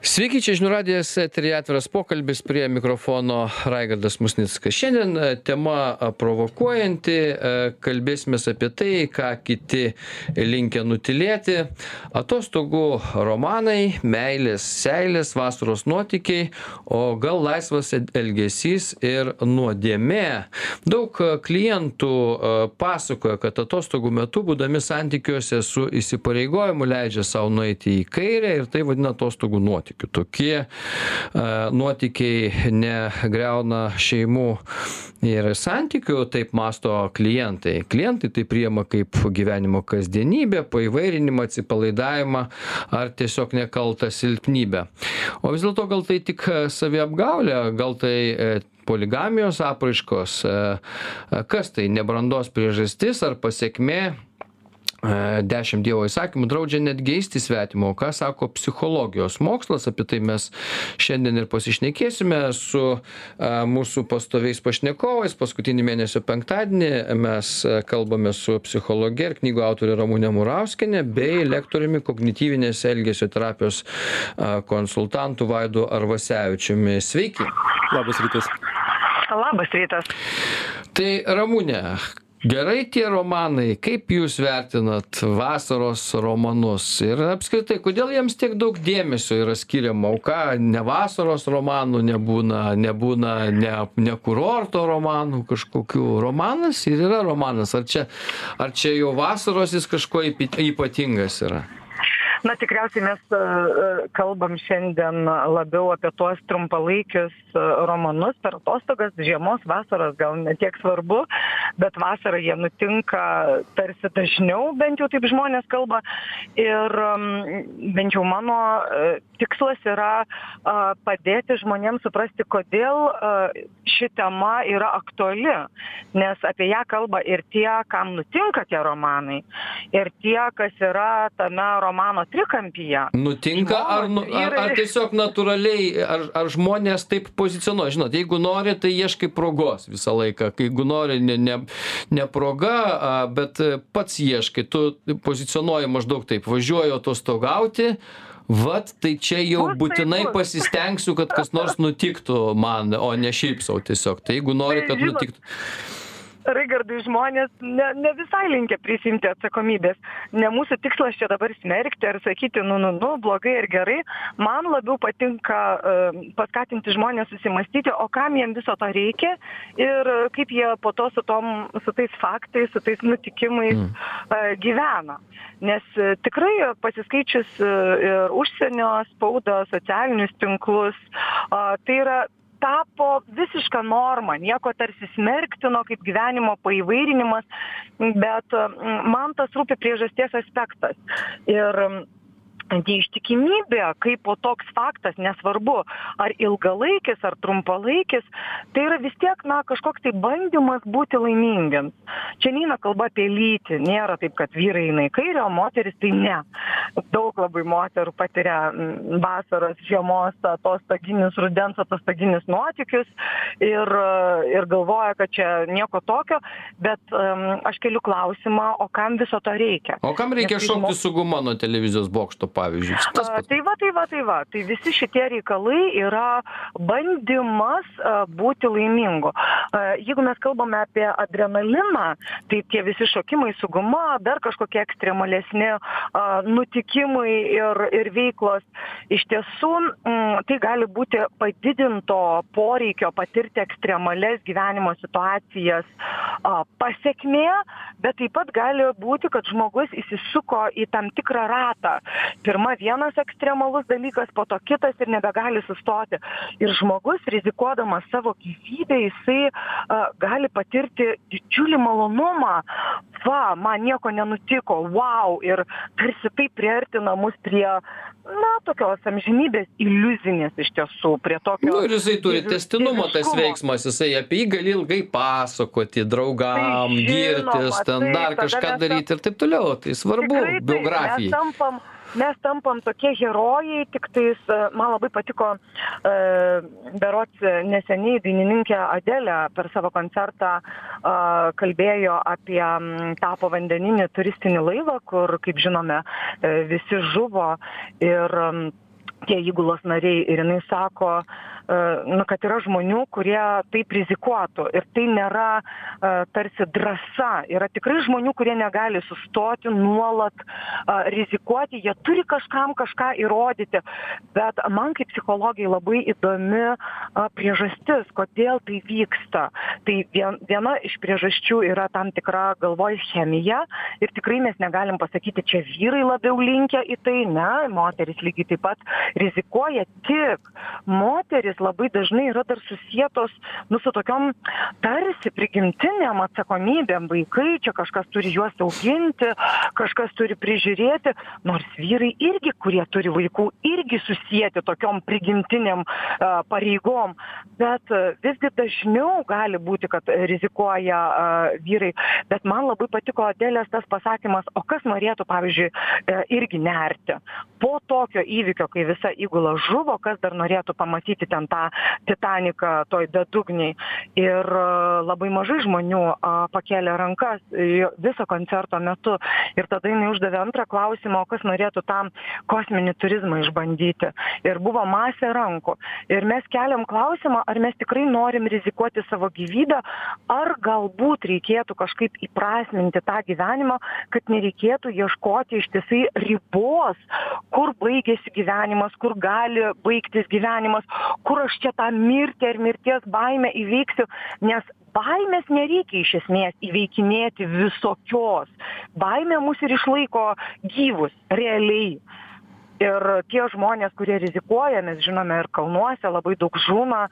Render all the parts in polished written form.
Sveiki, čia žinių radijas, eteryje atviras pokalbis, prie mikrofono Raigardas Musnickas. Šiandien tema provokuojanti, kalbėsime apie tai, ką kiti linkę nutilėti. Atostogų romanai, meilės seilės, vasaros nuotykiai, o gal laisvas elgesys ir nuodėmė. Daug klientų pasakoja, kad atostogų metu, būdami santykiuose su įsipareigojimu, leidžia savo nueiti į kairę ir tai vadina atostogų nuotykiu. Tokie nuotykiai negriauna šeimų ir santykių, taip masto klientai. Klientai tai priima kaip gyvenimo kasdienybę, paįvairinimą, atsipalaidavimą ar tiesiog nekaltą silpnybę. O vis dėlto gal tai tik saviapgaulė, gal tai poligamijos apraiškos, kas tai nebrandos priežastis ar pasekmė. 10 Dievo įsakymų draudžia net geisti svetimo. O ką sako psichologijos mokslas? Apie tai mes šiandien ir pasišnekėsime su mūsų pastoviais pašnekovais. Paskutinį mėnesio penktadienį mes kalbame su psichologe ir knygų autorė Ramunė Murauskienė bei lektoriumi kognityvinės elgesio terapijos konsultantu Vaidu Arvasevičiumi. Sveiki. Labas rytas. Labas rytas. Tai Ramunė, gerai tie romanai, kaip jūs vertinat vasaros romanus ir apskritai, kodėl jiems tiek daug dėmesio yra skiriama, o ką ne vasaros romanų nebūna ne kurorto romanų kažkokių, romanas ir yra romanas, ar čia jau vasaros jis kažkuo ypatingas yra? Na, tikriausiai mes kalbam šiandien labiau apie tuos trumpalaikius romanus per atostogas, žiemos, vasaros gal ne tiek svarbu, bet vasarą jie nutinka tarsi dažniau, bent jau taip žmonės kalba. Ir bent jau mano tikslas yra padėti žmonėms suprasti, kodėl ši tema yra aktuali, nes apie ją kalba ir tie, kam nutinka tie romanai, ir tie, kas yra tame romano trikampyje. Nutinka ar tiesiog natūraliai, ar žmonės taip pozicionuoja? Žinot, jeigu nori, tai ieškai progos visą laiką. Jeigu nori, ne proga, bet pats ieškai. Tu pozicionuoji maždaug taip, važiuoju atostogauti, tai čia jau būtinai pasistengsiu, kad kas nors nutiktų man, o ne šiaip sau tiesiog. Tai jeigu nori, kad nutiktų. Raigardai, žmonės ne visai linkę prisimti atsakomybės. Ne mūsų tikslas čia dabar smerkti ar sakyti, blogai ir gerai. Man labiau patinka paskatinti žmonės susimastyti, o kam jiem viso to reikia ir kaip jie po to su tais faktais, su tais nutikimais gyvena. Nes tikrai pasiskaičius ir užsienio spaudą, socialinius tinklus, tai yra tapo visiška norma, nieko tarsi smerktino kaip gyvenimo paįvairinimas, bet man tas rūpi priežasties aspektas. Ir neištikimybė kaip po toks faktas, nesvarbu, ar ilgalaikis, ar trumpalaikis, tai yra vis tiek, kažkoks tai bandymas būti laimingiams. Čia neina kalba apie lytį, nėra taip, kad vyrai eina į kairę, o moteris tai ne. Daug labai moterų patiria vasaros, žiemos, atostoginius, rudens atostoginius nuotykius ir galvoja, kad čia nieko tokio, bet aš keliu klausimą, o kam viso to reikia? O kam reikia šokti su guma nuo televizijos bokšto, pavyzdžiui? Tai va. Tai visi šitie reikalai yra bandymas būti laimingu. Jeigu mes kalbame apie adrenaliną, tai tie visi šokimai su guma, dar kažkokie ekstremalesni nutikimai ir veiklos. Iš tiesų, tai gali būti padidinto poreikio patirti ekstremales gyvenimo situacijas pasekmė, bet taip pat gali būti, kad žmogus įsisuko į tam tikrą ratą. Pirma vienas ekstremalus dalykas, po to kitas ir nebegali sustoti. Ir žmogus, rizikuodamas savo gyvybę, jisai gali patirti didžiulį malonumą. Man nieko nenutiko, wow, ir tarsi tai priartina mus prie, tokios amžinybės iliuzinės iš tiesų, prie tokio... Ir jisai turi testinumą tas veiksmas, jisai apie jį gali ilgai pasakoti, draugam, girtis, ten dar kažką daryti ir taip toliau. Tai svarbu biografijai. Mes tampam tokie herojai, tik tais man labai patiko berods neseniai dainininkė Adelė per savo koncertą kalbėjo apie tą povandeninį turistinį laivą, kur, kaip žinome, visi žuvo ir tie įgulos nariai ir jinai sako, kad yra žmonių, kurie taip rizikuotų ir tai nėra tarsi drąsa. Yra tikrai žmonių, kurie negali sustoti, nuolat rizikuoti, jie turi kažkam kažką įrodyti, bet man kaip psichologijai labai įdomi priežastis, kodėl tai vyksta. Tai viena iš priežasčių yra tam tikra galvoj chemija ir tikrai mes negalim pasakyti, čia vyrai labiau linkę į tai, ne, moteris lygiai taip pat rizikuoja, tik moteris labai dažnai yra dar susietos su tokiom tarsi prigimtinėm atsakomybėm. Vaikai, čia kažkas turi juos auginti, kažkas turi prižiūrėti, nors vyrai irgi, kurie turi vaikų, irgi susijęti tokiom prigimtinėm pareigom. Bet visgi dažniau gali būti, kad rizikuoja vyrai. Bet man labai patiko Adelės tas pasakymas, o kas norėtų, pavyzdžiui, irgi nerti. Po tokio įvykio, kai visa įgula žuvo, kas dar norėtų pamatyti ten tą Titaniką toj bedugniai. Ir labai mažai žmonių pakėlė rankas viso koncerto metu. Ir tada jinai uždavė antrą klausimą, o kas norėtų tam kosminį turizmą išbandyti. Ir buvo masė rankų. Ir mes keliam klausimą, ar mes tikrai norim rizikuoti savo gyvybę, ar galbūt reikėtų kažkaip įprasminti tą gyvenimą, kad nereikėtų ieškoti ištisai ribos, kur baigėsi gyvenimas, kur gali baigtis gyvenimas, kur aš čia tą mirtį ar mirties baimę įveiksiu, nes baimės nereikia iš esmės įveikinėti visokios. Baimė mus ir išlaiko gyvus, realiai. Ir tie žmonės, kurie rizikuoja, mes žinome ir kalnuose labai daug žūna,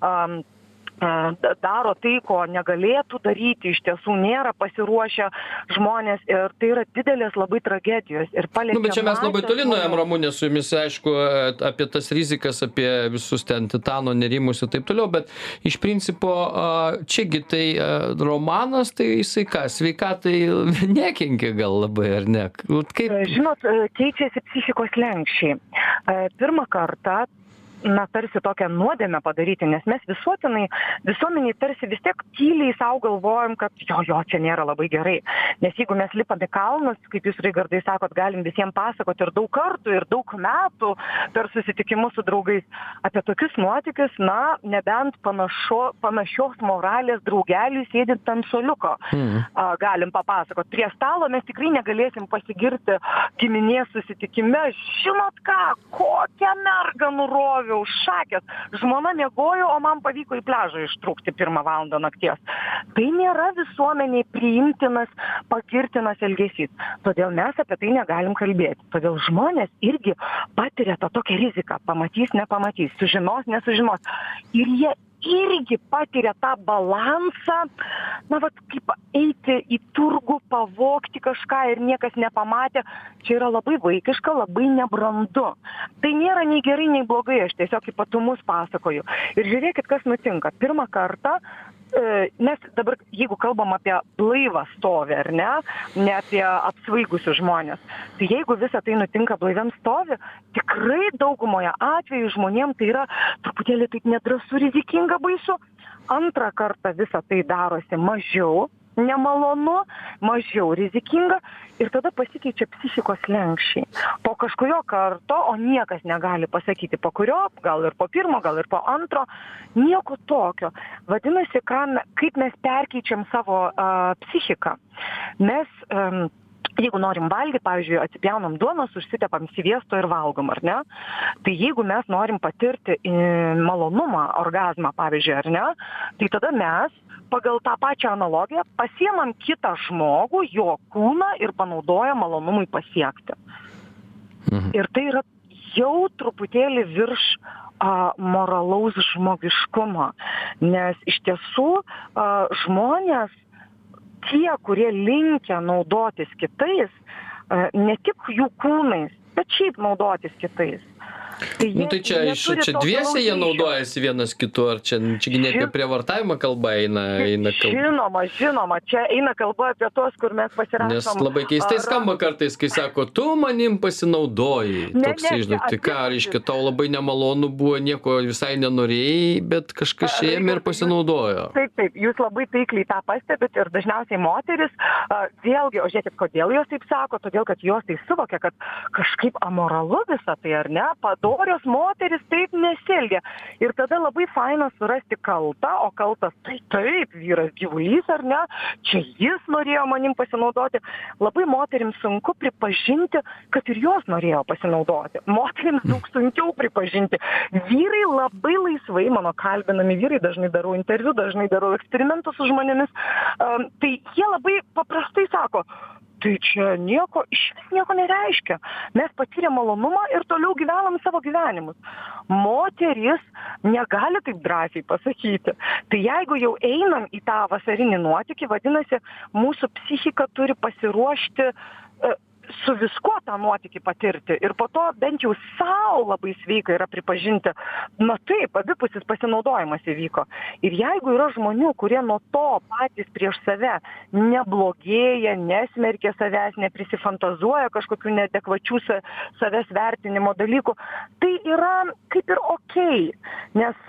daro tai, ko negalėtų daryti, iš tiesų nėra pasiruošę žmonės ir tai yra didelės labai tragedijos. Ir bet čia mes labai toli nuėjom, Ramunė, su jumis, aišku, apie tas rizikas, apie visus ten titano nerimus ir taip toliau, bet iš principo čiagi tai romanas, tai jisai ką, sveikatai nekenkia gal labai, ar ne? Kaip... Žinot, keičiasi psichikos lenkščiai. Pirmą kartą tarsi tokią nuodėmę padaryti, nes mes visuomeniai tarsi vis tiek tyliai sau galvojam, kad jo, čia nėra labai gerai. Nes jeigu mes lipam į kalnus, kaip jūs, Raigardai, sakot, galim visiems pasakoti ir daug kartų, ir daug metų per susitikimus su draugais apie tokius nuotykius, nebent panašios moralės draugeliui sėdint ant suoliuko. Galim papasakot. Prie stalo mes tikrai negalėsim pasigirti giminės susitikime. Žinot ką, kokią mergą nuroviau šakės. Žmona miegojo, o man pavyko į pliažą ištrūkti 1 valandą nakties. Tai nėra visuomeniai priimtinas, pagirtinas elgesys. Todėl mes apie tai negalim kalbėti. Todėl žmonės irgi patiria tą tokią riziką. Pamatys, nepamatys, sužinos, nesužinos. Ir jie irgi patiria tą balansą, kaip eiti į turgų, pavogti kažką ir niekas nepamatė. Čia yra labai vaikiška, labai nebrandu. Tai nėra nei gerai, nei blogai, aš tiesiog ypatumus pasakoju. Ir žiūrėkit, kas nutinka. Pirmą kartą mes dabar, jeigu kalbam apie blaivą stovį, ar ne apie apsvaigusius žmonės, tai jeigu visa tai nutinka blaiviam stovį, tikrai daugumoje atvejų žmonėm tai yra truputėlį taip nedrąsu, rizikinga, baisu. Antrą kartą visa tai darosi mažiau nemalonu, mažiau rizikinga ir tada pasikeičia psichikos lenkščiai. Po kažkurio karto, o niekas negali pasakyti po kurio, gal ir po pirmo, gal ir po antro, nieko tokio. Vadinasi, kaip mes perkeičiam savo psichiką. Mes jeigu norim valgyti, pavyzdžiui, atsipjaunam duonos, užsitepam sviesto ir valgom, ar ne? Tai jeigu mes norim patirti malonumą, orgazmą, pavyzdžiui, ar ne? Tai tada mes pagal tą pačią analogiją pasiemam kitą žmogų, jo kūną ir panaudojam malonumui pasiekti. Ir tai yra jau truputėlį virš moralaus žmogiškumo, nes iš tiesų žmonės, tie, kurie linkę naudotis kitais, ne tik jų kūnais, bet šiaip naudotis kitais. Tai čia dviese jie naudojasi vienas kitu, ar čia ne apie prievartavimą kalba eina kalba? Žinoma, čia eina kalba apie tos, kur mes pasirašom. Nes labai keistai skamba kartais, kai sako, tu manim pasinaudojai. Toksai, žinok, tai ką, reiškia, tau labai nemalonu buvo, nieko visai nenorėjai, bet kažkas ėmė ir pasinaudojo. Taip, jūs labai taikliai tą pastebit ir dažniausiai moteris, vėlgi, o žiūrėkit, kodėl jos taip sako, todėl, kad jos tai suvokia, kad kažkaip amoralu visą tai, ar ne, padorios moteris taip nesielgia. Ir tada labai faina surasti kaltą, o kaltas tai taip, vyras gyvulys ar ne, čia jis norėjo manim pasinaudoti. Labai moterims sunku pripažinti, kad ir jos norėjo pasinaudoti. Moterims daug sunkiau pripažinti. Vyrai labai laisvai, mano kalbinami vyrai, dažnai darau interviu, dažnai darau eksperimentus su žmonėmis, tai jie labai paprastai sako, tai čia nieko nereiškia. Mes patyrėm malonumą ir toliau gyvenam savo gyvenimus. Moteris negali taip drąsiai pasakyti. Tai jeigu jau einam į tą vasarinį nuotykį, vadinasi, mūsų psichika turi pasiruošti su viskuo tą nuotykį patirti. Ir po to bent jau savo labai sveika yra pripažinti, na taip, abipusis pasinaudojimas įvyko. Ir jeigu yra žmonių, kurie nuo to patys prieš save neblogėja, nesmerkia savęs, neprisifantazuoja kažkokių neadekvačių savęs vertinimo dalykų, tai yra kaip ir okei. Nes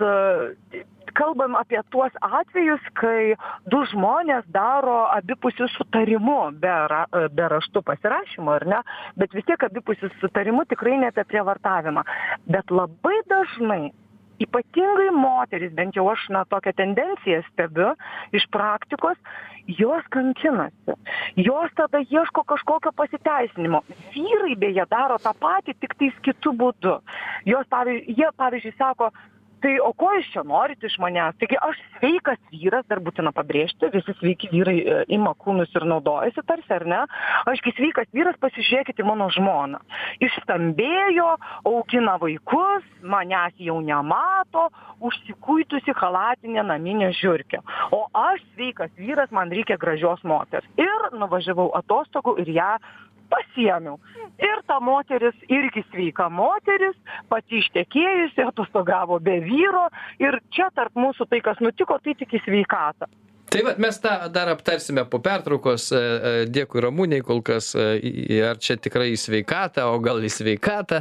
kalbam apie tuos atvejus, kai du žmonės daro abipusių sutarimų be raštų pasirašymo, ar ne? Bet vis tiek abipusių sutarimų tikrai ne apie prievartavimą. Bet labai dažnai, ypatingai moteris, bent jau aš tokią tendenciją stebiu iš praktikos, jos kankinasi. Jos tada ieško kažkokio pasiteisinimo. Vyrai beje daro tą patį, tik tais kitų būdų. Jie pavyzdžiui sako, tai o ko jūs čia norit iš manęs? Taigi aš sveikas vyras, dar būtina pabrėžti, visi sveiki vyrai ima kūnus ir naudojasi tarsi, ar ne? Ašgi sveikas vyras, pasižiūrėkite mano žmoną. Išstambėjo, augina vaikus, manęs jau nemato, užsikuitusi chalatinė naminė žiurkė. O aš sveikas vyras, man reikia gražios moters. Ir nuvažiavau atostogų ir ją pasiėmiau. Ir ta moteris irgi sveika moteris, pati ištekėjusi, atostogavo be vyro ir čia tarp mūsų tai, kas nutiko, tai tik į sveikatą. Tai vat mes tą dar aptarsime po pertraukos. Dėkui Ramunei kol kas, ar čia tikrai į sveikatą, o gal į sveikatą.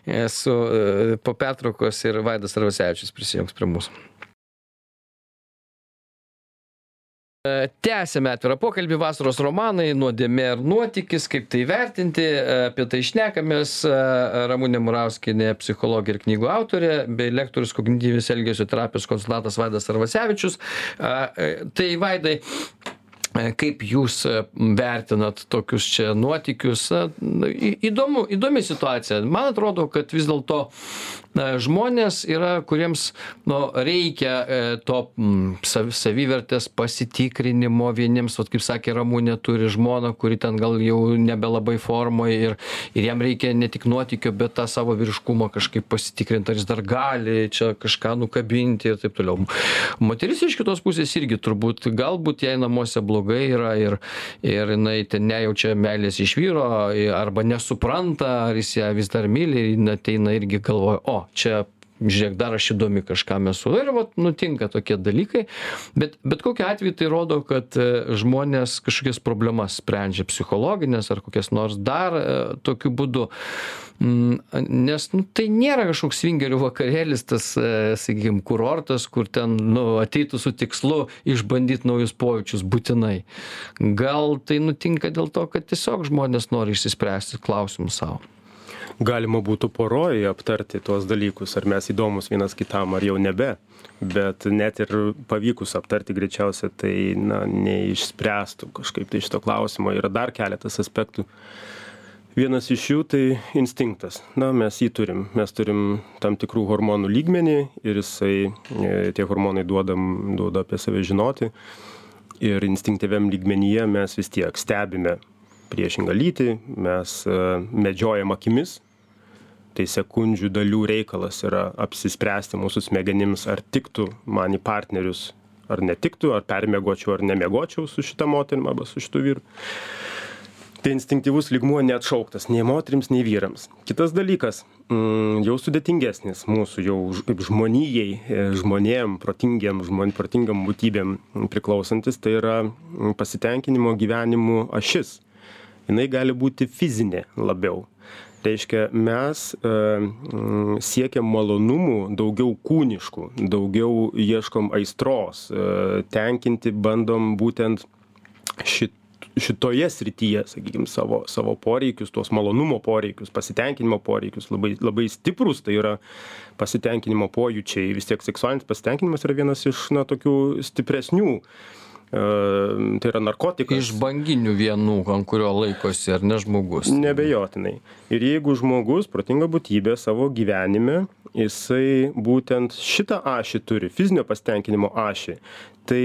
Po pertraukos ir Vaidas Arvasevičius prisijungs prie mūsų. Tęsėme atvirą pokalbį, vasaros romanai, nuodėmė ir nuotykis, kaip tai vertinti, apie tai šnekamės. Ramunė Murauskienė, psichologė ir knygų autorė, bei lektorius kognityvinės elgesio terapijos konsultantas Vaidas Arvasevičius. Tai Vaidai, kaip jūs vertinat tokius čia nuotykius? Įdomi situacija. Man atrodo, kad vis dėlto žmonės yra, kuriems reikia to savivertės pasitikrinimo. Vieniems, kaip sakė Ramunė, turi žmoną, kuri ten gal jau nebelabai formoje ir jam reikia ne tik nuotykio, bet tą savo vyriškumą kažkaip pasitikrinti, ar jis dar gali čia kažką nukabinti ir taip toliau. Moteris iš kitos pusės irgi turbūt, galbūt jai namuose blogai yra ir jinai ten nejaučia meilės iš vyro arba nesupranta, ar jis ją vis dar myli, ir ateina irgi galvoja, o čia, žiūrėk, dar aš įdomi kažkam esu. Ir nutinka tokie dalykai, bet kokiu atveju tai rodo, kad žmonės kažkokias problemas sprendžia psichologinės ar kokias nors dar tokiu būdu. Nes tai nėra kažkoks svingerių vakarėlis, tas, sakykime, kurortas, kur ten ateitų su tikslu išbandyti naujus pojūčius būtinai. Gal tai nutinka dėl to, kad tiesiog žmonės nori išsispręsti klausimus savo. Galima būtų poroje aptarti tuos dalykus, ar mes įdomus vienas kitam, ar jau nebe. Bet net ir pavykus aptarti greičiausia, tai neišspręstų kažkaip tai šito klausimo. Yra dar keletas aspektų. Vienas iš jų tai instinktas. Mes jį turim. Mes turim tam tikrų hormonų lygmenį ir tie hormonai duoda apie save žinoti. Ir instinktyviam lygmenyje mes vis tiek stebime priešingą lytį, mes medžiojam akimis. Tai sekundžių dalių reikalas yra apsispręsti mūsų smegenims, ar tiktų man į partnerius, ar netiktų, ar permiegočiau, ar nemiegočiau su šita moterim arba su šitu vyru. Tai instinktyvus lygmuo neatšauktas nei moterims, nei vyrams. Kitas dalykas, jau sudėtingesnis mūsų, jau kaip žmonijai, žmonėm, protingam būtybėm priklausantis, tai yra pasitenkinimo gyvenimu ašis. Jinai gali būti fizinė labiau. Reiškia, mes siekiam malonumų daugiau kūniškų, daugiau ieškom aistros, tenkinti bandom būtent šitoje srityje, sakykime, savo poreikius, tuos malonumo poreikius, pasitenkinimo poreikius labai, labai stiprus, tai yra pasitenkinimo pojūčiai, vis tiek seksualinis pasitenkinimas yra vienas iš, tokių stipresnių, tai yra narkotikas. Iš banginių vienų, ant kurio laikosi, ar ne žmogus? Nebejotinai. Ir jeigu žmogus, protinga būtybė savo gyvenime, jisai būtent šitą ašį turi, fizinio pasitenkinimo ašį, tai,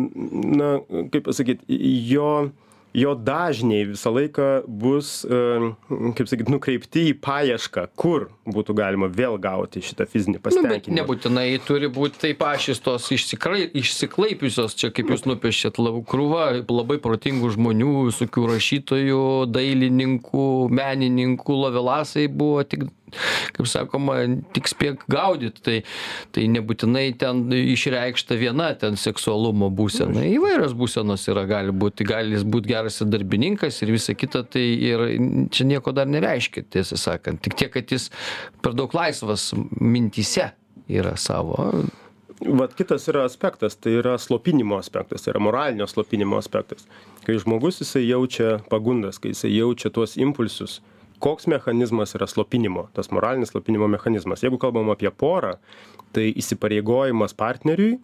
kaip pasakyti, jo dažniai visą laiką bus, nukreipti į paiešką, kur būtų galima vėl gauti šitą fizinį pasitenkinimą. Bet nebūtinai turi būti taip ašys tos išsiklaipiusios, čia kaip jūs nupiešėt, krūva labai protingų žmonių, visokių rašytojų, dailininkų, menininkų, Lovelasai buvo tik, kaip sakoma, tik spėk gaudyti, tai nebūtinai ten išreikšta viena ten seksualumo būsena. Įvairios būsenos yra, gali būti geras darbininkas ir visa kita, tai ir čia nieko dar nereiškia, tiesą sakant. Tik tiek, kad jis per daug laisvas mintyse yra savo. Vat kitas yra aspektas, tai yra slopinimo aspektas, tai yra moralinio slopinimo aspektas. Kai žmogus jisai jaučia pagundas, kai jisai jaučia tuos impulsus, koks mechanizmas yra slopinimo, tas moralinis slopinimo mechanizmas. Jeigu kalbam apie porą, tai įsipareigojimas partneriui,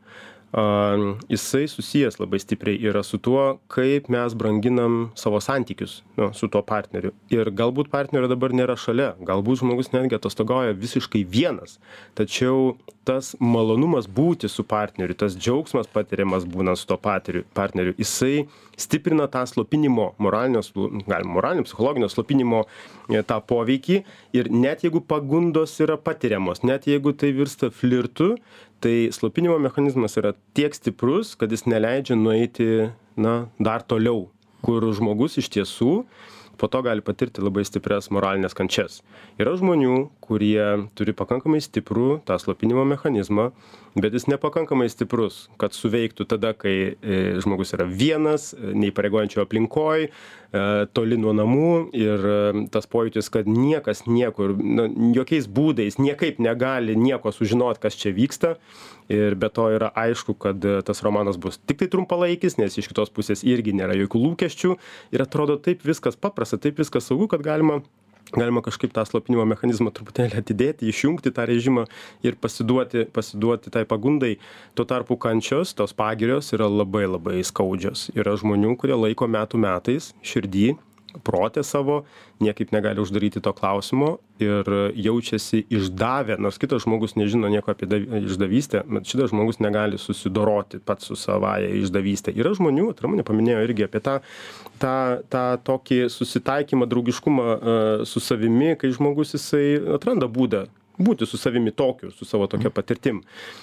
jisai susijęs labai stipriai yra su tuo, kaip mes branginam savo santykius su tuo partneriu. Ir galbūt partnerio dabar nėra šalia, galbūt žmogus netgi atostogauja visiškai vienas, tačiau tas malonumas būti su partneriu, tas džiaugsmas patiriamas būnant su tuo partneriu, jisai stiprina tą slopinimo, moralinio, psichologinio slopinimo tą poveikį. Ir net jeigu pagundos yra patiriamos, net jeigu tai virsta flirtu, tai slopinimo mechanizmas yra tiek stiprus, kad jis neleidžia nueiti dar toliau, kur žmogus iš tiesų po to gali patirti labai stiprias moralinės kančias. Yra žmonių, kurie turi pakankamai stiprų tą slopinimo mechanizmą, bet jis nepakankamai stiprus, kad suveiktų tada, kai žmogus yra vienas, neįpareigojančio aplinkoj, toli nuo namų ir tas pojūtis, kad niekas niekur, jokiais būdais, niekaip negali nieko sužinoti, kas čia vyksta. Ir be to yra aišku, kad tas romanas bus tik tai trumpalaikis, nes iš kitos pusės irgi nėra jokių lūkesčių. Ir atrodo taip viskas paprasta, taip viskas saugu, kad galima kažkaip tą slopinimo mechanizmą truputėlį atidėti, išjungti tą režimą ir pasiduoti tai pagundai. Tuo tarpu kančios, tos pagirios yra labai labai skaudžios. Yra žmonių, kurie laiko metų metais širdį, protė savo, niekaip negali uždaryti to klausimo ir jaučiasi išdavę, nors kitas žmogus nežino nieko apie išdavystę, bet šitas žmogus negali susidoroti pats su savaja išdavystė. Yra žmonių, Ramunė paminėjo irgi apie tą tokį susitaikymą, draugiškumą su savimi, kai žmogus jisai atranda būdą būti su savimi tokiu, su savo tokia patirtim.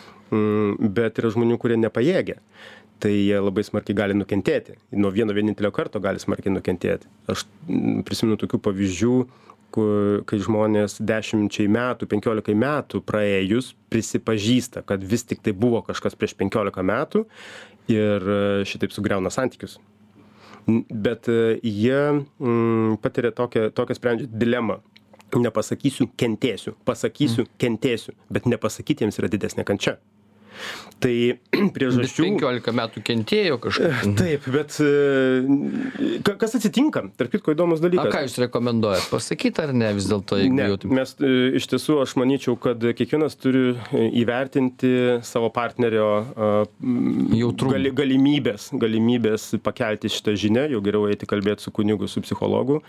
Bet yra žmonių, kurie nepajėgia. Tai jie labai smarkiai gali nukentėti. Nuo vieno vienintelio karto gali smarkiai nukentėti. Aš prisimenu tokių pavyzdžių, kai žmonės 10 metų, 15 metų praėjus prisipažįsta, kad vis tik tai buvo kažkas prieš 15 metų ir šitaip sugriauna santykius. Bet jie patiria tokią sprendžia dilemą. Nepasakysiu, kentėsiu. Pasakysiu, kentėsiu. Bet nepasakyti jiems yra didesnė kančia. Tai priežasčių... 15 metų kentėjo kažkaip. Taip, bet kas atsitinka? Tarp kitko įdomus dalykas. Ką jūs rekomenduojat? Pasakyti ar ne vis dėlto? Ne, mes iš tiesų aš manyčiau, kad kiekvienas turi įvertinti savo partnerio galimybės pakelti šitą žinią, jau geriau eiti kalbėti su kunigu, su psichologu.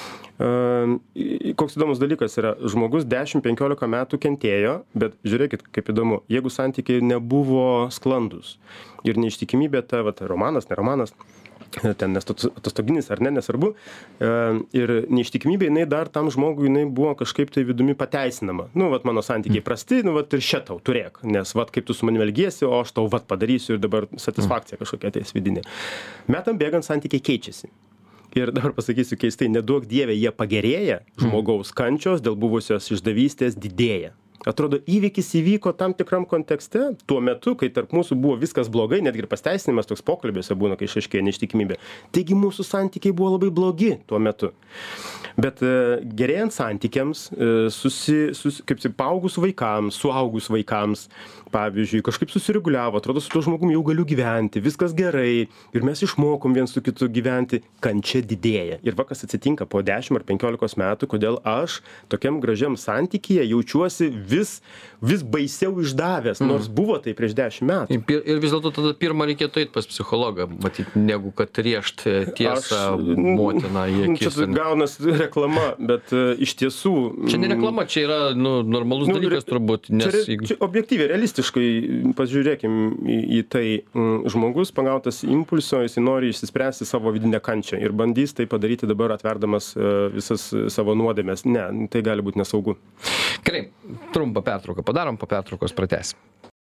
Koks įdomus dalykas yra, žmogus 10-15 metų kentėjo, bet žiūrėkit, kaip įdomu, jeigu santykiai nebuvo sklandus ir neištikimybė ta, romanas, ne romanas, ten atostoginis ar ne, nesvarbu, ir neištikimybė, jinai dar tam žmogui, jinai buvo kažkaip tai vidumi pateisinama. Mano santykiai prasti, ir čia tau turėk, nes kaip tu su manimi elgiesi, o aš tau padarysiu ir dabar satisfakcija kažkokia ateis vidinė. Metam bėgant santykiai keičiasi. Ir dabar pasakysiu keistai, neduok dieve, jie pagerėja, žmogaus kančios dėl buvusios išdavystės didėja. Atrodo, įvykis įvyko tam tikram kontekste, tuo metu, kai tarp mūsų buvo viskas blogai, netgi ir pasteisinimas toks pokalbėse būna, kai išaiškėja neištikimybė. Taigi mūsų santykiai buvo labai blogi tuo metu. Bet gerėjant santykiams, kaip paaugus vaikams, suaugus vaikams, pavyzdžiui, kažkaip susireguliavo, atrodo, su tuo žmogum jau galiu gyventi, viskas gerai ir mes išmokom viens su kitu gyventi, kančia didėja. Ir va, kas atsitinka po 10 ar 15 metų, kodėl aš tokiam gražiam santykyje jaučiuosi vis baisiau išdavęs, nors buvo tai prieš 10 metų. Ir vis dėlto tada pirmą reikėtų eiti pas psichologą, matyti, negu kad riešt tiesą motiną į akis. Čia gaunas reklama, bet iš tiesų... Čia ne reklama, čia yra normalus dalykas turbūt, nes... Čia objektyviai, realistiškai pažiūrėkim į tai. Žmogus pagautas impulso, jis nori išsispręsti savo vidinę kančią ir bandys tai padaryti dabar atverdamas visas savo nuodėmes. Ne, tai gali būti nesaugu. Gerai, trumpą pertrauką padarom, po pertraukos pratęsim.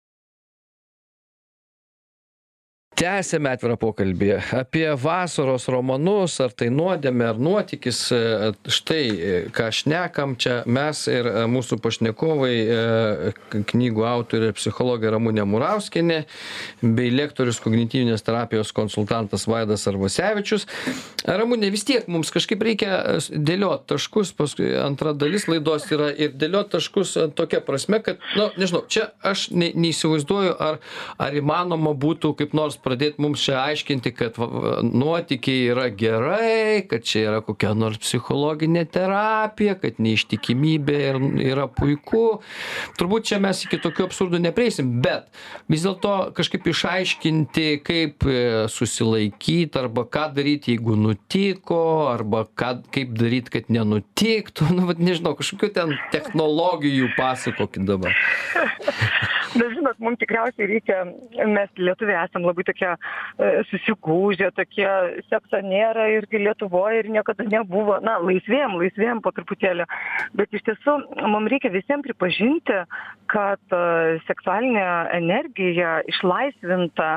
Tęsėme atvirą pokalbį apie vasaros romanus, ar tai nuodėmė, ar nuotykis. Štai, ką šnekam čia mes ir mūsų pašnekovai, knygų autorė psichologė Ramunė Murauskienė, bei lektorius kognityvinės terapijos konsultantas Vaidas Arvasevičius. Ramunė, vis tiek mums kažkaip reikia dėlioti taškus, paskui antra dalis laidos yra ir dėlioti taškus tokia prasme, kad, nežinau, čia aš neįsivaizduoju, ar įmanoma būtų kaip nors pradėti mums čia aiškinti, kad nuotykiai yra gerai, kad čia yra kokia nors psichologinė terapija, kad neištikimybė yra puiku. Turbūt čia mes iki tokių absurdų neprieisim, bet vis dėlto kažkaip išaiškinti, kaip susilaikyti, arba ką daryti, jeigu nutiko, arba kaip daryti, kad nenutiktų. Nežinau, kažkokių ten technologijų pasakokit dabar. Žinot, mums tikriausiai reikia, mes lietuviai esam labai tokie susigūžę, tokie sekso nėra irgi Lietuvoje ir niekada nebuvo, laisvėjam po truputėlį. Bet iš tiesų, mums reikia visiems pripažinti, kad seksualinė energija išlaisvinta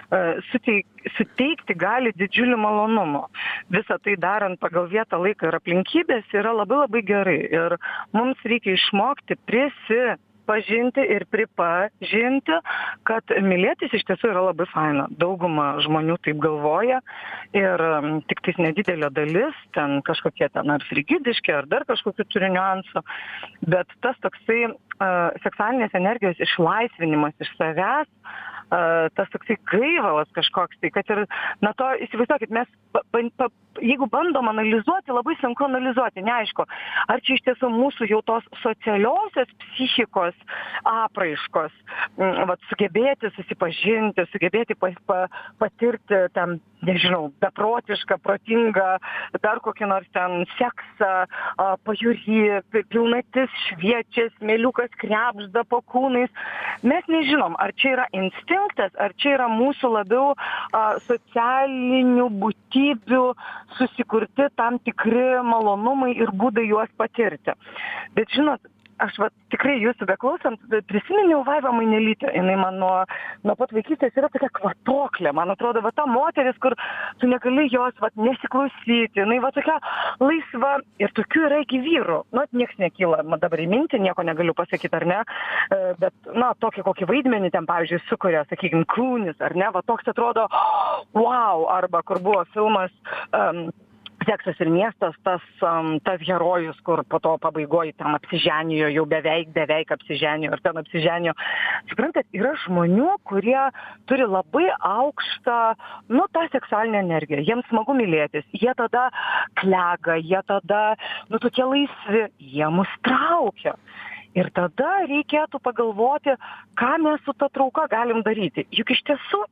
suteikti gali didžiulį malonumą. Visą tai darant pagal vietą, laiką ir aplinkybės yra labai labai gerai. Ir mums reikia išmokti pažinti ir pripažinti, kad mylėtis iš tiesų yra labai faina. Dauguma žmonių taip galvoja ir tik tais nedidelė dalis, ten kažkokie ten ar frigidiški, ar dar kažkokių turi niuansų, bet tas toksai seksualinės energijos išlaisvinimas iš savęs, tas toksai gaivalas kažkoks, tai kad ir, to įsivaizduokit, mes, jeigu bandom analizuoti, labai sunku analizuoti, neaišku, ar čia iš tiesų mūsų jau tos socialiosios psichikos apraiškos, sugebėti susipažinti, sugebėti patirti ten, nežinau, beprotišką, protingą, dar kokį nors ten seksą, pajūrį, pilnatis šviečia, smėliukas krebžda po kūnais. Mes nežinom, ar čia yra instinktas, ar čia yra mūsų labiau socialinių būtybių susikurti tam tikri malonumai ir būdai juos patirti. Bet žinot, aš tikrai jūsų beklausant prisiminiau Vaivą Mainelytę. Jinai man nuo pat vaikystės yra tokia kvatoklė. Man atrodo, ta moteris, kur tu negali jos nesiklausyti. Jinai tokia laisva ir tokių yra iki vyrų. Nieks nekyla. Man dabar į mintį nieko negaliu pasakyti, ar ne. Bet, tokį kokį vaidmenį ten, pavyzdžiui, sukuria, sakykime, Clooney's, ar ne. Toks atrodo, wow, arba kur buvo filmas Seksas ir miestas, tas herojus, kur po to pabaigoje ten apsiženijo, jau beveik apsiženijo, ir ten apsiženijo. Suprantat, yra žmonių, kurie turi labai aukštą, tą seksualinę energiją. Jiems smagu mylėtis. Jie tada klega, jie tada, tokie laisvi, jie mus traukia. Ir tada reikėtų pagalvoti, ką mes su ta trauka galim daryti. Juk iš tiesų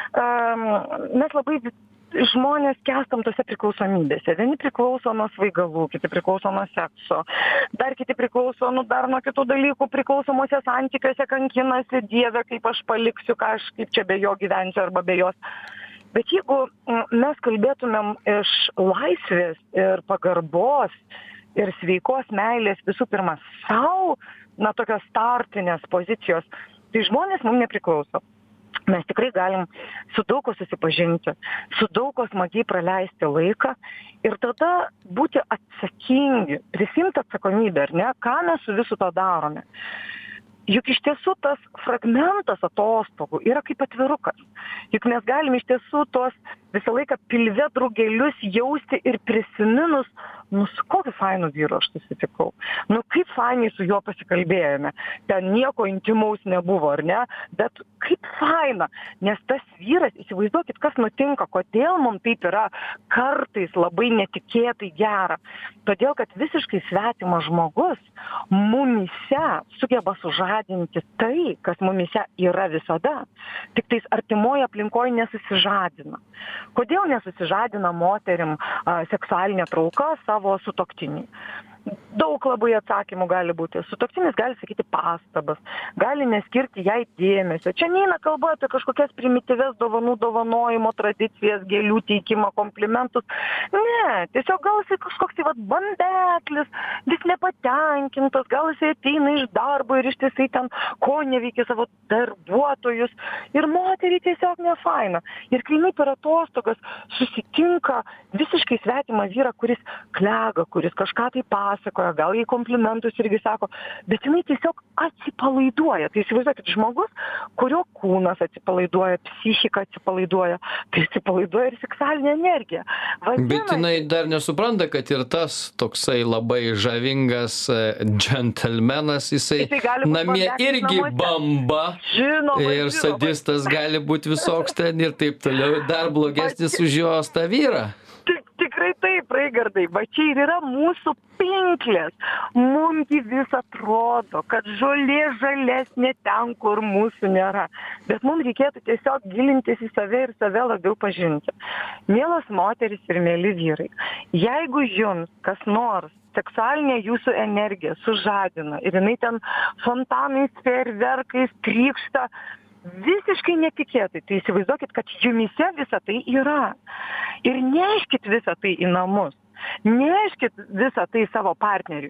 mes labai žmonės kestam tose priklausomybėse. Vieni priklauso nuo svaigalų, kiti priklauso nuo sekso, dar kiti priklauso dar nuo kitų dalykų, priklausomuose santykiuose kankinasi, Dieve, kaip aš paliksiu, kaip čia be jo gyvensiu arba be jos. Bet jeigu mes kalbėtumėm iš laisvės ir pagarbos ir sveikos meilės visų pirma savo, tokios startinės pozicijos, tai žmonės mums nepriklauso. Mes tikrai galim su daug ko susipažinti, su daug ko smagiai praleisti laiką ir tada būti atsakingi, prisimti atsakomybę, ar ne, ką mes su visu to darome. juk iš tiesų tas fragmentas atostogų yra kaip atvirukas. Juk mes galim iš tiesų tos visą laiką pilve drugelius jausti ir prisiminus, su kokiu fainu vyru aš susitikau. Kaip fainai su juo pasikalbėjome. Ten nieko intimaus nebuvo, ar ne? Bet kaip faina, nes tas vyras, įsivaizduokit, kas nutinka, kodėl mums taip yra kartais labai netikėtai gera. Todėl, kad visiškai svetimas žmogus mumyse sugeba sužadinti tai, kas mumyse yra visada. Tik tais artimoje aplinkoje nesusižadina. Kodėl nesusižadina moterim seksualinė trauka savo sutuoktiniui? Daug labai atsakymų gali būti. Sutuoktinis gali sakyti pastabas, gali neskirti jai dėmesio. Čia neina kalba apie kažkokias primityves dovanų dovanojimo tradicijas, gėlių teikimą, komplimentus. Ne, tiesiog gal jisai kažkoks tai bambeklis, vis nepatenkintas, gal jisai ateina iš darbo ir ištisai ten ko neveikia savo darbuotojus. Ir moteriai tiesiog nefaina. Ir kai jinai per atostogas susitinka visiškai svetimą vyrą, kuris klega, kuris kažką tai pasakoja, gal jai komplimentus irgi sako, bet jinai tiesiog atsipalaiduoja. Tai įsivaizduokit, žmogus, kurio kūnas atsipalaiduoja, psichika atsipalaiduoja, tai atsipalaiduoja ir seksualinė energija. Bet jinai dar nesupranta, kad ir tas toksai labai žavingas džentelmenas, jisai namie irgi bamba. Ir sadistas gali būti visoks ten ir taip toliau, dar blogesnis už jos tą vyrą. Tikrai taip, Raigardai, va čia ir yra mūsų pinklės. Mumgi vis atrodo, kad žolė žalesnė ten, kur mūsų nėra. Bet mums reikėtų tiesiog gilintis į save ir save labiau pažinti. Mielos moteris ir mėly vyrai, jeigu jums kas nors seksualinė jūsų energija sužadina ir jinai ten fontanais, fejerverkais trykšta, visiškai netikėtai, tai įsivaizduokit, kad jumyse visa tai yra. Ir neškit visą tai į namus. Neškit visą tai savo partneriui.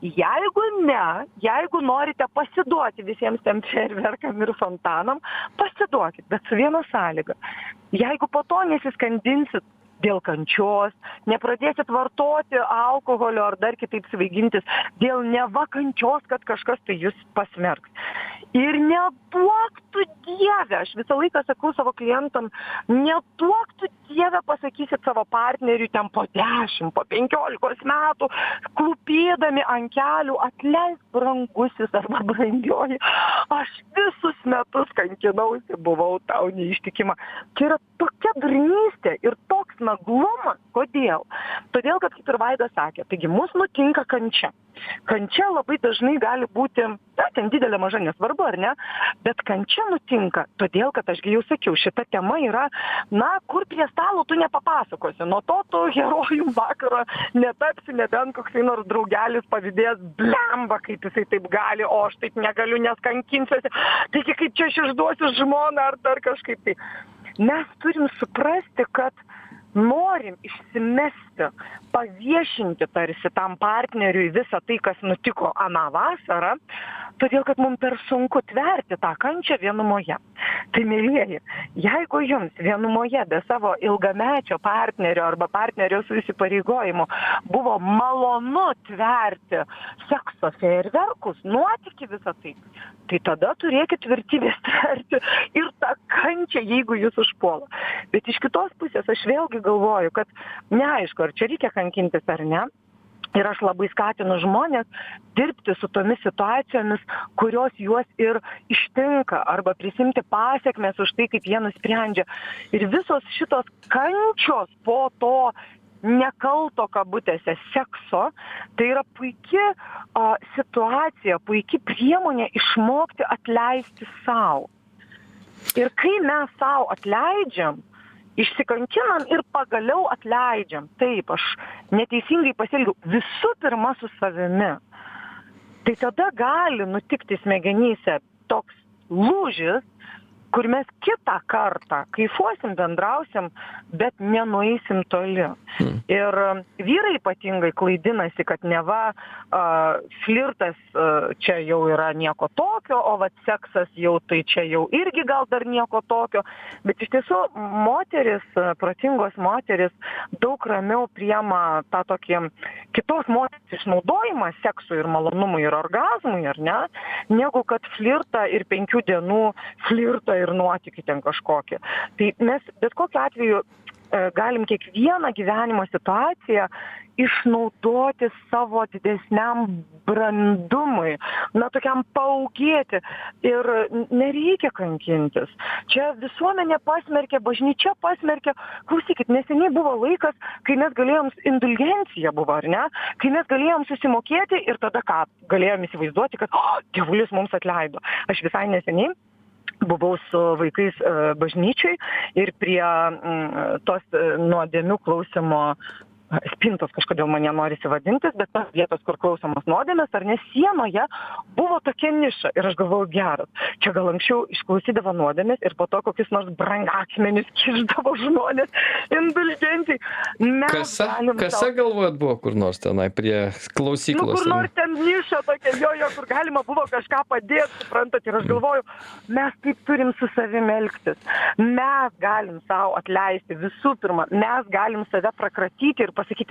Jeigu norite pasiduoti visiems tiem fejerverkam ir fontanam, pasiduokit, bet su viena sąlyga. Jeigu po to nesiskandinsit dėl kančios, nepradėsit vartoti alkoholio ar dar kitaip svaigintis, dėl neva kančios, kad kažkas tai jūs pasmerks. Ir neduok tu Dieve, aš visą laiką sakau savo klientam, neduok tu Dieve pasakysit savo partneriui ten po 10, po 15 metų, klupėdami ant kelių, atleisk brangusis arba brangioji, aš visus metus kankinausi, buvau tau neištikima. Tai yra tokia durnystė ir toks naglumas. Kodėl? Todėl, kad kaip ir Vaidas sakė, taigi mūsų nutinka kančia. Kančia labai dažnai gali būti, ten didelė maža, nesvarbu, ar ne, bet kančia nutinka, todėl, kad ašgi jau sakiau, šita tema yra, kur prie stalo tu nepapasakosi, nuo to tu herojų vakaro netapsi, nebent koksai nors draugelis pavydės, blemba, kaip jisai taip gali, o aš taip negaliu, nes kankinsiuosi, taigi kaip čia aš išduosiu žmoną ar dar kažkaip tai. Mes turim suprasti, kad norim išsimesti, paviešinti tarsi tam partneriui visą tai, kas nutiko aną vasarą, todėl, kad mums per sunku tverti tą kančią vienumoje. Tai, mėlyjeji, jeigu jums vienumoje be savo ilgamečio partnerio arba partnerio su įsipareigojimu buvo malonu tverti sekso fejerverkus, nuotykį visą tai, tai tada turėkit tvirtybės tverti ir tą kančią, jeigu jūs užpuola. Bet iš kitos pusės aš vėlgi galvoju, kad neaišku, ar čia reikia kankintis ar ne. Ir aš labai skatinu žmonės dirbti su tomis situacijomis, kurios juos ir ištinka, arba prisimti pasekmes už tai, kaip jie nusprendžia. Ir visos šitos kančios po to nekalto kabutėse sekso, tai yra puiki situacija, puiki priemonė išmokti atleisti savo. Ir kai mes savo atleidžiam, išsikankinam ir pagaliau atleidžiam. Taip, aš neteisingai pasielgiau visų pirma su savimi. Tai tada gali nutikti smegenyse toks lūžis, kur mes kitą kartą kaifuosim, bendrausim, bet nenueisim toli. Ir vyrai ypatingai klaidinasi, kad neva flirtas čia jau yra nieko tokio, o vat seksas jau tai čia jau irgi gal dar nieko tokio. Bet iš tiesų moteris, protingos moteris daug ramiau priema tą tokį kitos moters išnaudojimą seksui ir malonumui ir orgazmui, ar ne, negu kad flirtą ir 5 dienų flirtą ir nuotykį ten kažkokį. Tai mes bet kokiu atveju galim kiekvieną gyvenimo situaciją išnaudoti savo didesniam brandumui, tokiam paaugėti ir nereikia kankintis. Čia visuomenė pasmerkė, bažnyčia pasmerkė. Klausykit, neseniai buvo laikas, kai mes galėjom, indulgencija buvo, ar ne? Kai mes galėjom susimokėti ir tada ką? Galėjom įsivaizduoti, kad dievulis mums atleido. Aš visai neseniai buvau su vaikais bažnyčiai ir prie tos nuodėmių klausimo spintos, kažkodėl man norisi vadintis, bet tos vietos, kur klausomos nuodėmės, ar ne, sienoje buvo tokia niša. Ir aš galvoju, geras, čia gal anksčiau išklausydavo nuodėmės ir po to kokius nors brangakmenis kišdavo žmonės indulgentai. Kasa galvojat buvo kur nors tenai prie klausyklos? Kur nors ten niša tokia, kur galima buvo kažką padėti, suprantat, ir aš galvoju, mes taip turim su savimi elgtis. Mes galim savo atleisti visų pirma, mes galim save prakratyti ir pasakyti,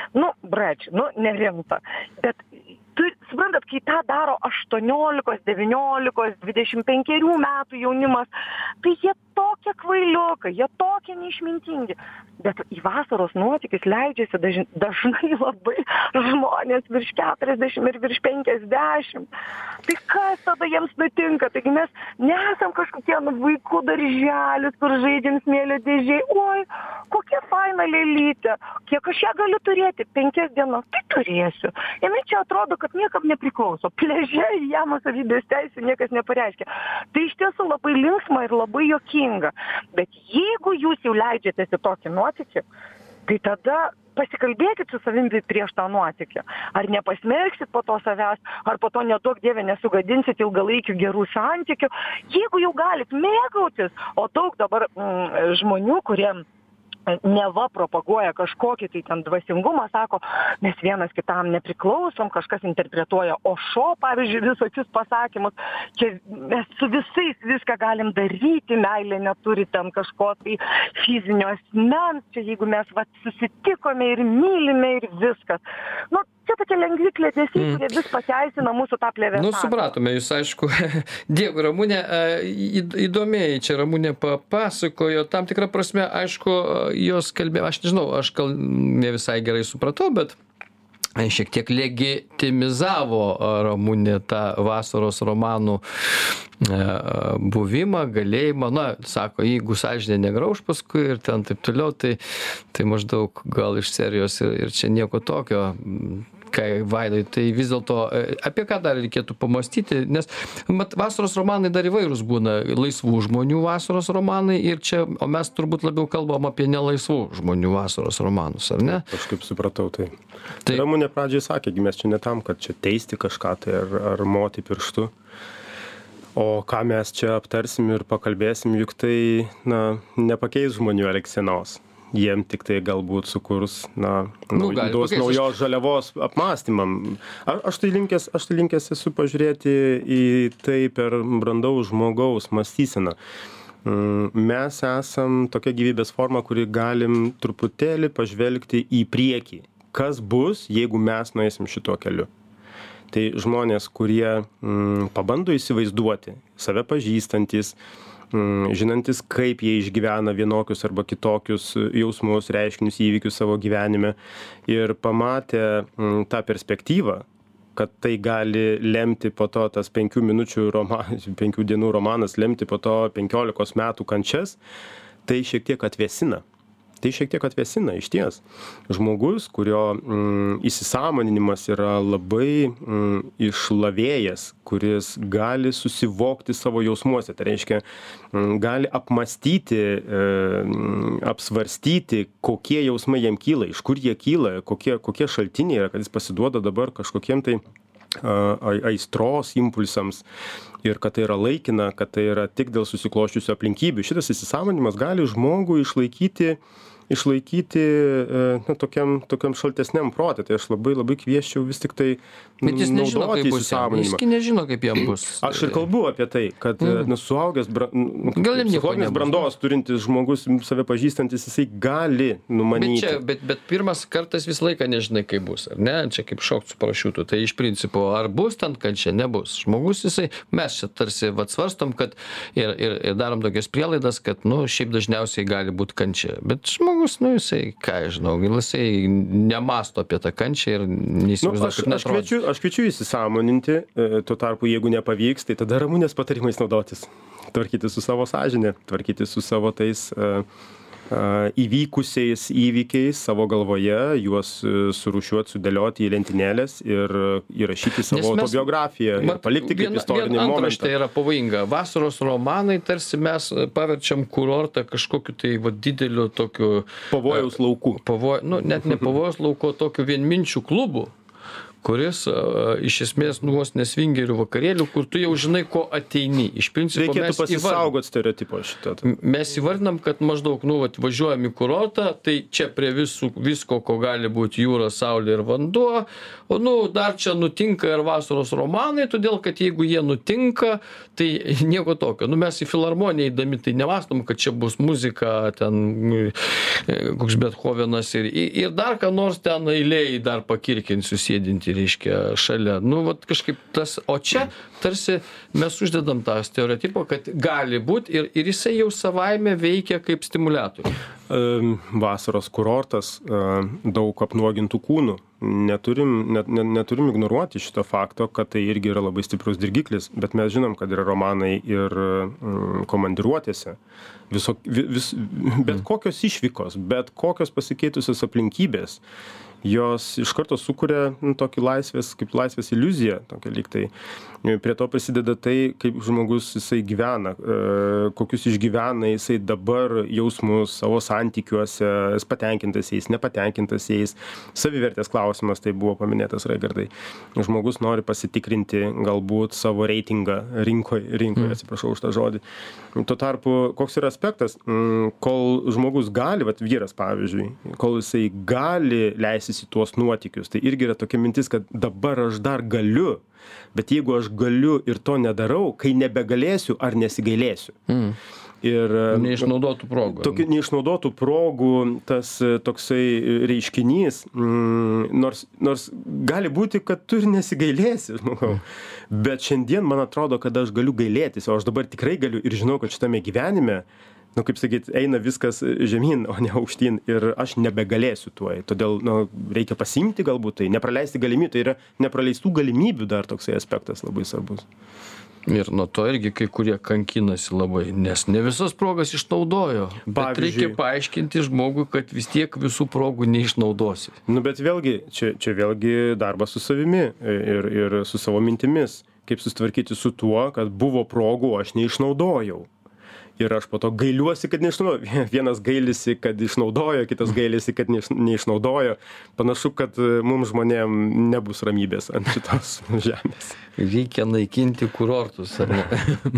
nerimta. Bet suprantat, kai tą daro 18, 19, 25 metų jaunimas, tai jie tokie kvailiukai, jie tokie neišmintingi. Bet į vasaros nuotykius leidžiasi dažnai labai žmonės virš 40 ir virš 50. Tai kas tada jiems nutinka? Taigi mes nesam kažkokie vaikų darželis, kur žaidžiam smėlio dėžėj. Oi, kokia faina lėlytė. Kiek aš ją galiu turėti? 5 dienas. Tai turėsiu. Jame čia atrodo, kad niekam nepriklauso. Pliaže jam nuosavybės teisių niekas nepareiškia. Tai iš tiesų labai linksma ir labai juokinga. Bet jeigu jūs jau leidžiatės į tokį nuotykį, tai tada pasikalbėkit su savimi prieš tą nuotykį. Ar nepasmerksit po to savęs, ar po to neduok dieve nesugadinsit ilgalaikių gerų santykių. Jeigu jau galit mėgautis, o daug dabar žmonių, kurie neva propaguoja kažkokį tai ten dvasingumą, sako, mes vienas kitam nepriklausom, kažkas interpretuoja Ošo, pavyzdžiui, visokius pasakymus, čia mes su visais viską galim daryti, meilė neturi ten kažko tai fizinio asmens, čia jeigu mes susitikome ir mylime ir viskas. Čia tokie lengvi kliedesiai, kurie vis pateisina mūsų tą plėvėsą. Supratome, jūs aišku, dėkui, Ramunė, įdomiai čia Ramunė papasakojo, tam tikrą prasme, aišku, jos kalbėjo, aš nežinau, aš gal ne visai gerai supratau, bet šiek tiek legitimizavo Ramunė tą vasaros romanų buvimą, galėjimą, sako, jeigu sąžinė negrauš paskui ir ten taip toliau, tai maždaug gal iš serijos ir čia nieko tokio. Vaidai, tai vis dėlto apie ką dar reikėtų pamastyti, nes vasaros romanai dar įvairūs būna, laisvų žmonių vasaros romanai ir čia, o mes turbūt labiau kalbam apie nelaisvų žmonių vasaros romanus, ar ne? Aš kaip supratau, tai Ramunė pradžiai sakė, mes čia ne tam, kad čia teisti kažką tai ar moti pirštu, o ką mes čia aptarsim ir pakalbėsim, juk tai, nepakeis žmonių elgsenos. Jiem tik tai galbūt sukurs, duos naujos žaliavos apmąstymam. Aš tai linkęs esu pažiūrėti į tai per brandaus žmogaus mąstyseną. Mes esam tokia gyvybės forma, kuri galim truputėlį pažvelgti į priekį. Kas bus, jeigu mes nueisim šituo keliu? Tai žmonės, kurie pabando įsivaizduoti, save pažįstantis, žinantis, kaip jie išgyvena vienokius arba kitokius jausmus, reiškinius, įvykius savo gyvenime ir pamatė tą perspektyvą, kad tai gali lemti po to tas 5 dienų romanas, lemti po to 15 metų kančias, tai šiek tiek atvėsina. Tai šiek tiek atvėsina, išties. Žmogus, kurio įsisąmoninimas yra labai išlavėjęs, kuris gali susivokti savo jausmuose, tai reiškia, gali apmąstyti, apsvarstyti, kokie jausmai jam kyla, iš kur jie kyla, kokie šaltiniai yra, kad jis pasiduoda dabar kažkokiem tai aistros impulsams ir kad tai yra laikina, kad tai yra tik dėl susikloščiusių aplinkybių. Šitas įsisąmoninimas gali žmogų išlaikyti tokiam šaltesniam prote. Tai aš labai kviesčiau vis tik tai Bet jis nežino, naudoti kaip bus jam. įsisąmoninimą. Jis nežino, kaip jam bus. Aš ir kalbu apie tai, kad suaugęs psichologinės brandos turintis žmogus, save pažįstantis, jisai gali numanyti. Bet pirmas kartas visą laiką nežinai, kaip bus, ar ne? Čia kaip šokti su parašiutu. Tai iš principo, ar bus ten kančia, nebus. Žmogus jisai, mes čia tarsi svarstom, kad ir darom tokias prielaidas, kad, šiaip dažniausiai gali būti kančia. Bet žmogus, jisai, ką aš žinau, jisai nemasto apie tą kančią ir neįsivaizduoja, kad neatrodys. Aš kviečiu įsisąmoninti, tuo tarpu, jeigu nepavyks, tai tada Ramunės patarimais naudotis. Tvarkyti su savo sąžinė, tvarkyti su savo tais įvykusiais įvykiais savo galvoje, juos surūšiuoti, sudėlioti į lentynėlės ir įrašyti savo autobiografiją ir palikti kaip istorinį momentą. Antraštė yra pavojinga. Vasaros romanai tarsi mes paverčiam kurortą kažkokiu tai dideliu tokiu pavojaus lauku. Net ne pavojaus lauku, o tokiu vienminčių klubu, kuris iš esmės vos nesvingerių vakarėlių, kur tu jau žinai, ko ateini. Iš principo reikėtų pasisaugot stereotipo šitą. Mes įvardinam, kad maždaug, važiuojam į kurortą, tai čia prie visko, ko gali būti jūra, saulė ir vanduo, o dar čia nutinka ir vasaros romanai, todėl, kad jeigu jie nutinka, tai nieko tokio. Mes į filharmoniją įdami, tai nemastom, kad čia bus muzika, ten koks Bethovenas ir dar ką nors ten eilėj dar pakirkinsiu sėdinti, reiškia, šalia. Kažkaip tas, o čia tarsi mes uždedam tą stereotipą, kad gali būti ir jisai jau savaime veikia kaip stimuliatorius. Vasaros kurortas, daug apnuogintų kūnų. Neturim ignoruoti šito fakto, kad tai irgi yra labai stiprus dirgiklis, bet mes žinom, kad yra romanai ir komandiruotėse. Bet kokios išvykos, bet kokios pasikeitusios aplinkybės, jos iš karto sukuria tokį laisvės iliuziją, tokia lyg tai. Prie to prisideda tai, kaip žmogus jisai gyvena, kokius išgyvena jisai dabar jausmus savo santykiuose, patenkintas jais, nepatenkintas jais. Savivertės klausimas, tai buvo paminėtas Raigardai. Žmogus nori pasitikrinti galbūt savo reitingą rinkoje, atsiprašau už tą žodį. Tuo tarpu, koks yra aspektas, kol žmogus gali, vyras pavyzdžiui, kol jisai gali leistis į tuos nuotykius, tai irgi yra tokia mintis, kad dabar aš dar galiu, bet jeigu aš galiu ir to nedarau, kai nebegalėsiu ar nesigailėsiu. Ir neišnaudotų progų. Neišnaudotų progų tas toksai reiškinys, nors gali būti, kad tu ir nesigailėsi, žmogau. Bet šiandien man atrodo, kad aš galiu gailėtis, o aš dabar tikrai galiu ir žinau, kad šitame gyvenime, kaip sakyt, eina viskas žemyn, o ne aukštyn ir aš nebegalėsiu tuoj. Todėl reikia pasiimti galbūt tai, nepraleisti galimybių, tai yra nepraleistų galimybių dar toksai aspektas labai svarbus. Ir nuo to irgi kai kurie kankinasi labai, nes ne visas progas išnaudojo. Bet reikia paaiškinti žmogui, kad vis tiek visų progų neišnaudosi. Bet vėlgi, čia vėlgi darbas su savimi ir su savo mintimis. Kaip susitvarkyti su tuo, kad buvo progų, aš neišnaudojau. Ir aš po to gailiuosi, kad neišnaudojo. Vienas gailisi, kad išnaudojo, kitas gailisi, kad neišnaudojo. Panašu, kad mums žmonėm nebus ramybės ant šitos žemės. Reikia naikinti kurortus, ar ne?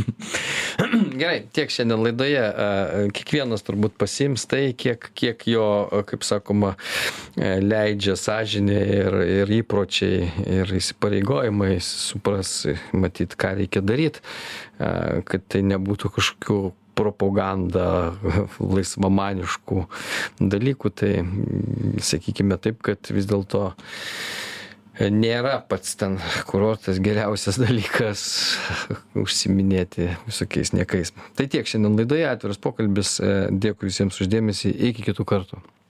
Gerai, tiek šiandien laidoje. Kiekvienas turbūt pasiims tai, kiek jo, kaip sakoma, leidžia sąžinė ir įpročiai ir įsipareigojimai, supras, matyt, ką reikia daryti, kad tai nebūtų kažkokių propaganda laisvamaniškų dalykų, tai sakykime taip, kad vis dėlto nėra pats ten kurortas geriausias dalykas užsiminėti visokiais niekais. Tai tiek šiandien laidoje, atviras pokalbis, dėkui visiems už dėmesį, iki kitų kartų.